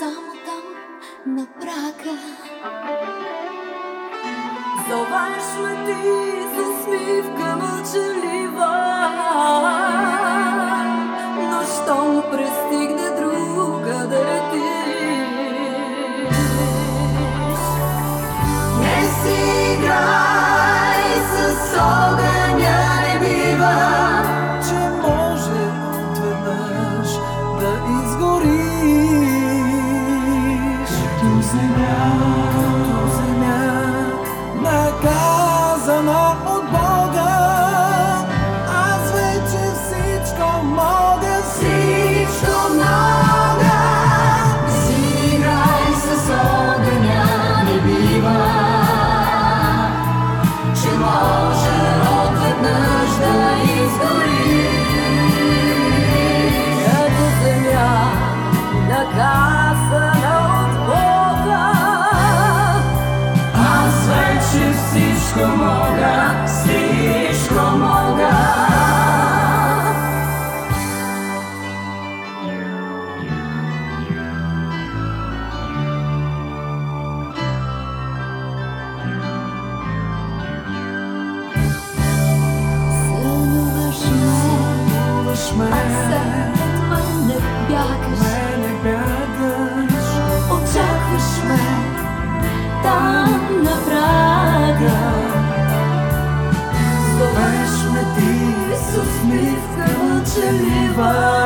само там на прага. Зовеш ме ти с усмивка мълчалива, но щом пристигне друга да летиш, не си играй с огъня, не бива, че може отведнъж да изгориш. Като земя, наказана от Бога, аз вече всичко мога, всичко мога. не си играй с огъня, не бива, че може отведнъж да изгориш. Като земя, наказана от Бога, Аз вече всичко мога, всичко мога. сънуваш ме, след мен не бягаш, очакваш ме там на прага. Зовеш ме ти с усмивка мълчалива,